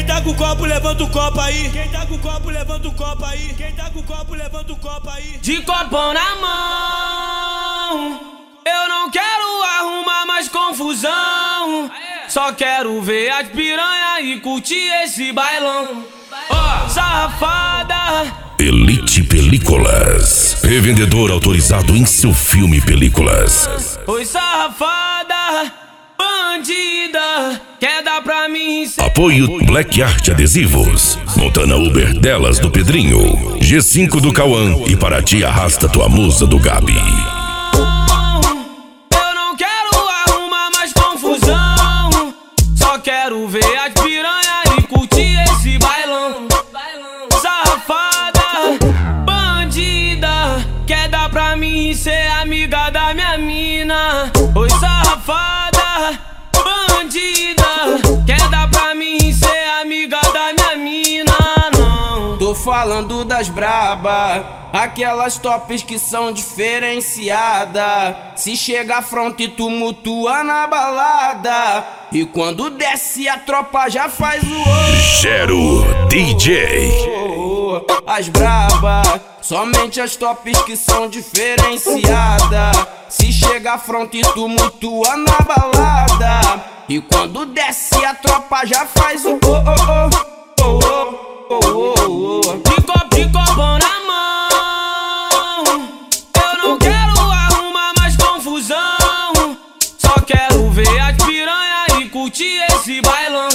Quem tá com o copo, levanta o copo aí. Quem tá com o copo, levanta o copo aí. Quem tá com o copo, levanta o copo aí. De copão na mão, eu não quero arrumar mais confusão. Só quero ver as piranha e curtir esse bailão. Ó, safada. Elite Películas, revendedor autorizado em seu filme Películas. Oi, safada, bandida, quer dar pra mim? Apoio Black Art Adesivos, Montana Uber delas do Pedrinho, G5 do Cauã e para ti arrasta tua musa do Gabi. Eu não quero arrumar mais confusão, só quero ver as piranha e curtir esse bailão. Safada, bandida, quer dar pra mim ser amiga da minha mina. Oi, safada, bandida, quer dar pra mim ser amiga da minha mina. Não, tô falando das braba, aquelas tops que são diferenciadas. Se chega front e tumultua na balada, e quando desce a tropa já faz o Gero DJ. As braba, somente as tops que são diferenciadas. Se chega front e tumultua na balada, e quando desce a tropa já faz o de copão na mão, eu não quero arrumar mais confusão. Só quero ver as piranha e curtir esse bailão.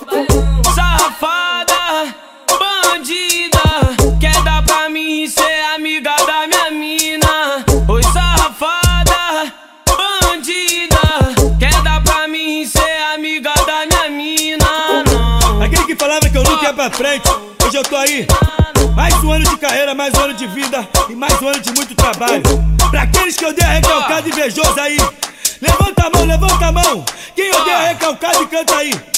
Safada, bandida, quer dar pra mim ser amiga da minha mina. Oi, safada, bandida, quer dar pra mim ser amiga da minha mina. Não, aquele que falava que eu nunca ia pra frente, hoje eu tô aí. Mais um ano de carreira, mais um ano de vida e mais um ano de muito trabalho. Pra aqueles que eu dei a recalcada invejoso aí, levanta a mão, levanta a mão. Quem eu dei a recalcada e canta aí.